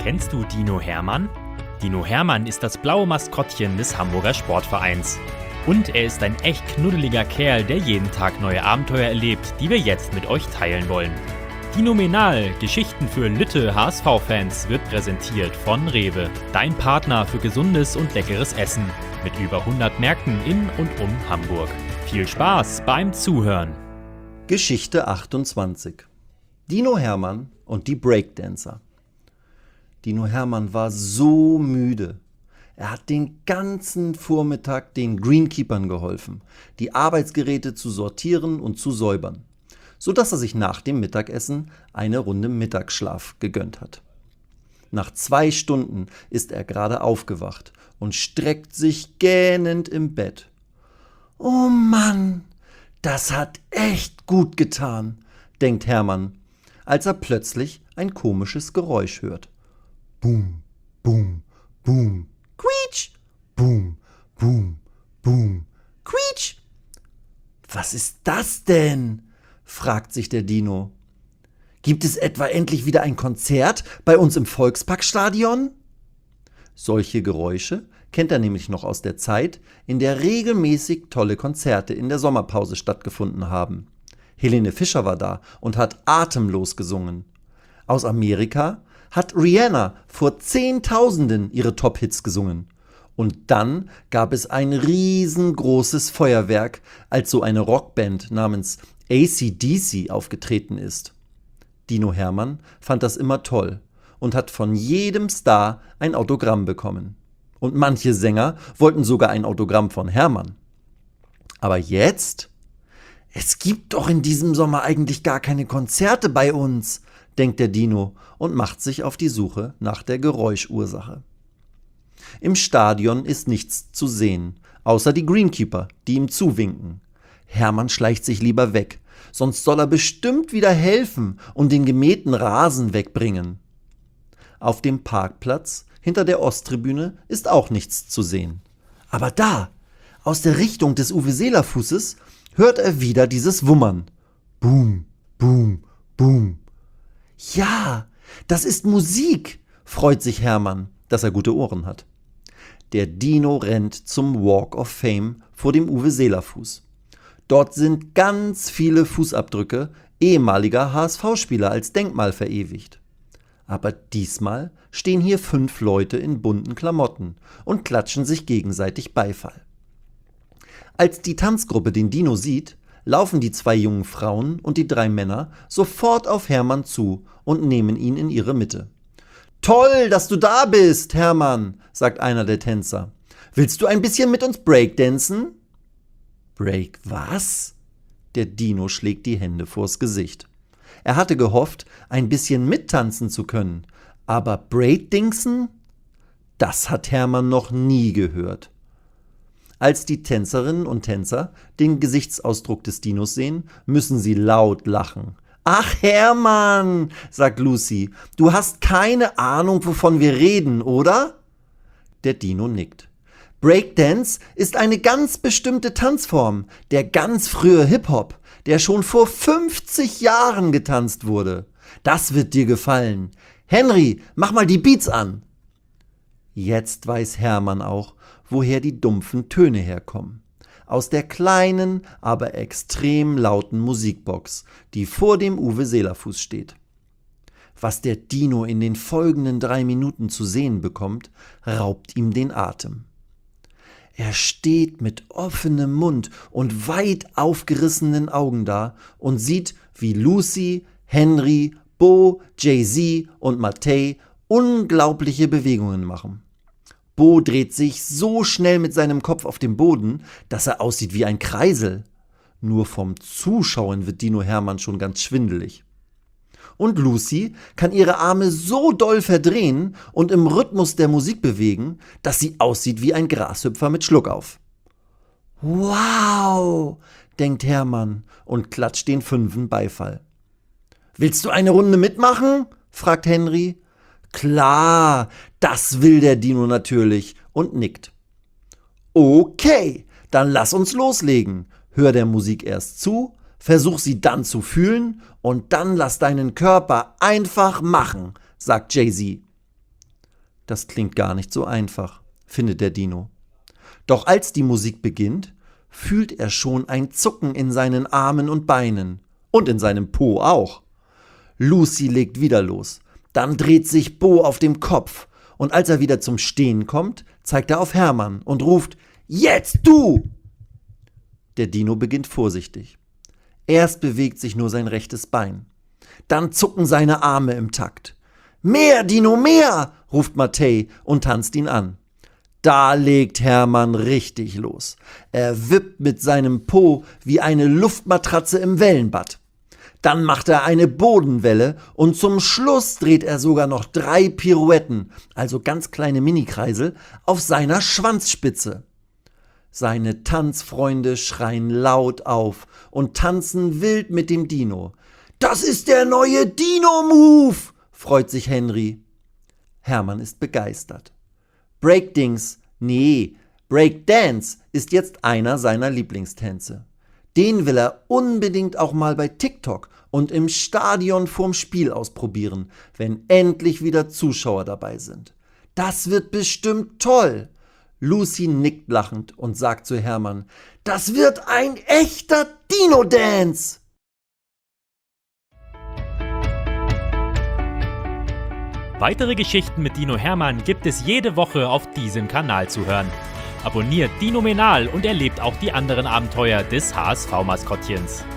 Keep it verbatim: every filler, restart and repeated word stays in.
Kennst du Dino Hermann? Dino Hermann ist das blaue Maskottchen des Hamburger Sportvereins. Und er ist ein echt knuddeliger Kerl, der jeden Tag neue Abenteuer erlebt, die wir jetzt mit euch teilen wollen. Dinomenal, Geschichten für Lütte H S V-Fans, wird präsentiert von Rewe, dein Partner für gesundes und leckeres Essen, mit über hundert Märkten in und um Hamburg. Viel Spaß beim Zuhören! Geschichte achtundzwanzig. Dino Hermann und die Breakdancer. Dino Hermann war so müde. Er hat den ganzen Vormittag den Greenkeepern geholfen, die Arbeitsgeräte zu sortieren und zu säubern, sodass er sich nach dem Mittagessen eine Runde Mittagsschlaf gegönnt hat. Nach zwei Stunden ist er gerade aufgewacht und streckt sich gähnend im Bett. »Oh Mann, das hat echt gut getan«, denkt Hermann, als er plötzlich ein komisches Geräusch hört. Boom, boom, boom, quietsch, boom, boom, boom, quietsch. »Was ist das denn?«, fragt sich der Dino. »Gibt es etwa endlich wieder ein Konzert bei uns im Volksparkstadion?« Solche Geräusche kennt er nämlich noch aus der Zeit, in der regelmäßig tolle Konzerte in der Sommerpause stattgefunden haben. Helene Fischer war da und hat atemlos gesungen. Aus Amerika hat Rihanna vor Zehntausenden ihre Top-Hits gesungen. Und dann gab es ein riesengroßes Feuerwerk, als so eine Rockband namens A C D C aufgetreten ist. Dino Hermann fand das immer toll und hat von jedem Star ein Autogramm bekommen. Und manche Sänger wollten sogar ein Autogramm von Hermann. Aber jetzt? Es gibt doch in diesem Sommer eigentlich gar keine Konzerte bei uns, denkt der Dino und macht sich auf die Suche nach der Geräuschursache. Im Stadion ist nichts zu sehen, außer die Greenkeeper, die ihm zuwinken. Hermann schleicht sich lieber weg, sonst soll er bestimmt wieder helfen und den gemähten Rasen wegbringen. Auf dem Parkplatz hinter der Osttribüne ist auch nichts zu sehen. Aber da, aus der Richtung des Uwe-Seeler-Fußes, hört er wieder dieses Wummern. Boom, boom, boom. Ja, das ist Musik, freut sich Hermann, dass er gute Ohren hat. Der Dino rennt zum Walk of Fame vor dem Uwe-Seeler-Fuß. Dort sind ganz viele Fußabdrücke ehemaliger H S V-Spieler als Denkmal verewigt. Aber diesmal stehen hier fünf Leute in bunten Klamotten und klatschen sich gegenseitig Beifall. Als die Tanzgruppe den Dino sieht, laufen die zwei jungen Frauen und die drei Männer sofort auf Hermann zu und nehmen ihn in ihre Mitte. »Toll, dass du da bist, Hermann«, sagt einer der Tänzer. »Willst du ein bisschen mit uns breakdancen?« »Break was?« Der Dino schlägt die Hände vors Gesicht. Er hatte gehofft, ein bisschen mittanzen zu können, aber Breakdancen? Das hat Hermann noch nie gehört. Als die Tänzerinnen und Tänzer den Gesichtsausdruck des Dinos sehen, müssen sie laut lachen. »Ach Hermann«, sagt Lucy, »du hast keine Ahnung, wovon wir reden, oder?« Der Dino nickt. Breakdance ist eine ganz bestimmte Tanzform, der ganz frühe Hip-Hop, der schon vor fünfzig Jahren getanzt wurde. Das wird dir gefallen. Henry, mach mal die Beats an. Jetzt weiß Hermann auch, woher die dumpfen Töne herkommen. Aus der kleinen, aber extrem lauten Musikbox, die vor dem Uwe-Seeler-Fuß steht. Was der Dino in den folgenden drei Minuten zu sehen bekommt, raubt ihm den Atem. Er steht mit offenem Mund und weit aufgerissenen Augen da und sieht, wie Lucy, Henry, Bo, Jay-Z und Matej unglaubliche Bewegungen machen. Bo dreht sich so schnell mit seinem Kopf auf dem Boden, dass er aussieht wie ein Kreisel. Nur vom Zuschauen wird Dino Hermann schon ganz schwindelig. Und Lucy kann ihre Arme so doll verdrehen und im Rhythmus der Musik bewegen, dass sie aussieht wie ein Grashüpfer mit Schluckauf. »Wow«, denkt Hermann und klatscht den Fünfen Beifall. »Willst du eine Runde mitmachen?«, fragt Henry. »Klar, das will der Dino natürlich« und nickt. »Okay, dann lass uns loslegen. Hör der Musik erst zu, versuch sie dann zu fühlen und dann lass deinen Körper einfach machen«, sagt Jay-Z. Das klingt gar nicht so einfach, findet der Dino. Doch als die Musik beginnt, fühlt er schon ein Zucken in seinen Armen und Beinen und in seinem Po auch. Lucy legt wieder los. Dann dreht sich Bo auf dem Kopf und als er wieder zum Stehen kommt, zeigt er auf Hermann und ruft: Jetzt du! Der Dino beginnt vorsichtig. Erst bewegt sich nur sein rechtes Bein. Dann zucken seine Arme im Takt. Mehr, Dino, mehr! Ruft Matthäi und tanzt ihn an. Da legt Hermann richtig los. Er wippt mit seinem Po wie eine Luftmatratze im Wellenbad. Dann macht er eine Bodenwelle und zum Schluss dreht er sogar noch drei Pirouetten, also ganz kleine Minikreisel, auf seiner Schwanzspitze. Seine Tanzfreunde schreien laut auf und tanzen wild mit dem Dino. Das ist der neue Dino-Move, freut sich Henry. Hermann ist begeistert. Breakdance, nee, Breakdance ist jetzt einer seiner Lieblingstänze. Den will er unbedingt auch mal bei TikTok und im Stadion vorm Spiel ausprobieren, wenn endlich wieder Zuschauer dabei sind. Das wird bestimmt toll. Lucy nickt lachend und sagt zu Hermann: Das wird ein echter Dino-Dance! Weitere Geschichten mit Dino Hermann gibt es jede Woche auf diesem Kanal zu hören. Abonniert Dinomenal und erlebt auch die anderen Abenteuer des H S V-Maskottchens.